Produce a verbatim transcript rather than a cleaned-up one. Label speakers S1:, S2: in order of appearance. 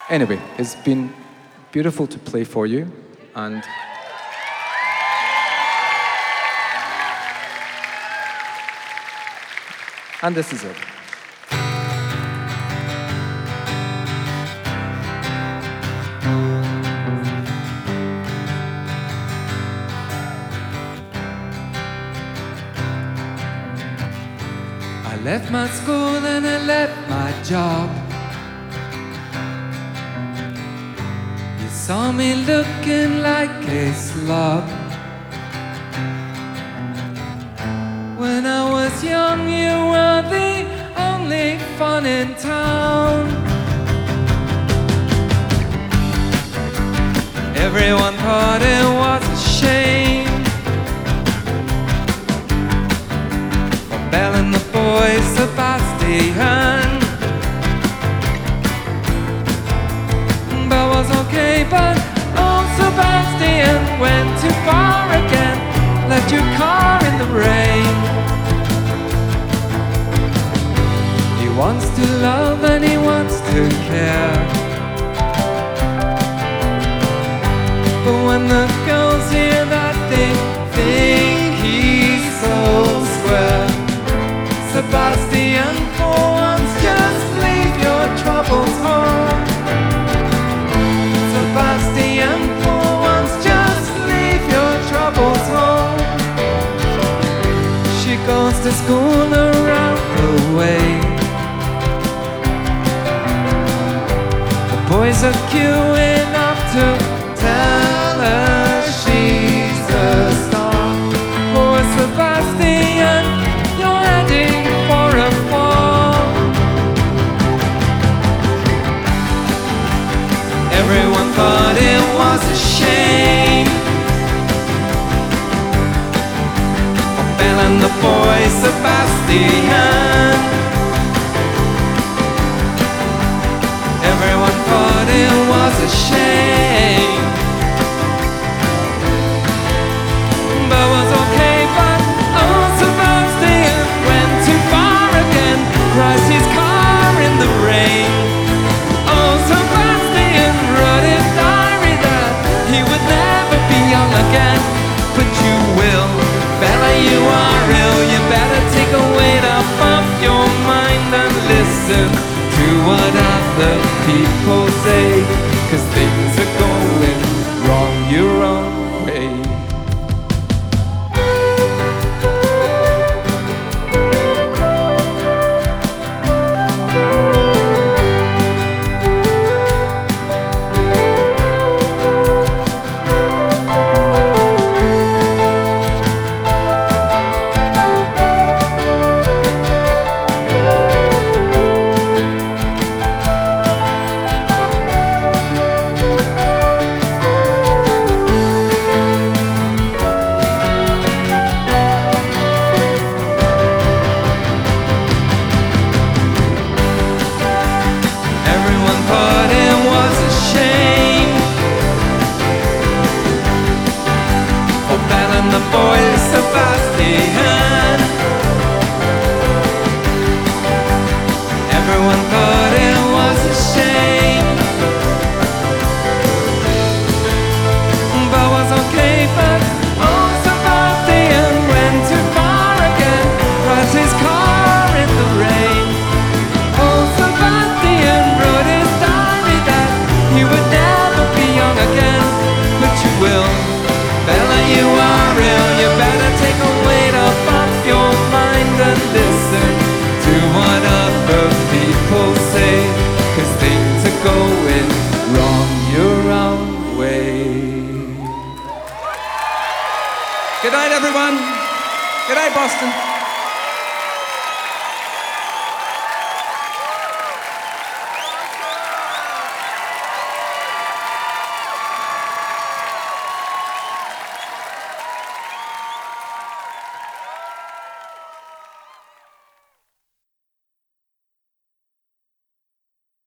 S1: Anyway, it's been beautiful to play for you, and and this is it. I left my school and I left my job. You saw me looking like a slob. When I was young, you were the only fun in town. Everyone thought it was a shame for Belle and the boy Sebastian. Belle was okay, but oh, Sebastian went too far again. Left your car in the rain. He wants to love and he wants to care, but when the girls hear that, they think he's so square. Sebastian, for once, just leave your troubles home. Sebastian, for once, just leave your troubles home. She goes to school around the way. The boys are queuing up to tell her she's a star. Poor Sebastian, you're heading for a fall. Everyone thought it was a shame for Belle and the boy Sebastian. Everyone thought it was a shame, but was okay, but oh, Sebastian went too far again. Crashed his car in the rain. Oh, Sebastian wrote his diary that he would never be young again. But you will, Bella, you are ill. You better take a weight off of your mind and listen to what other people say, 'cause things are going wrong your own way. The boy Sebastian. Everyone thought it was a shame, but was okay, but oh, Sebastian went too far again. Crashed his car in the rain. Oh, Sebastian wrote his diary that he would never be young again. But you will, Bella, you are real. You better take a weight off of your mind and listen to what other people say, 'cause things are going wrong your own way. Good night, everyone. Good night, Boston.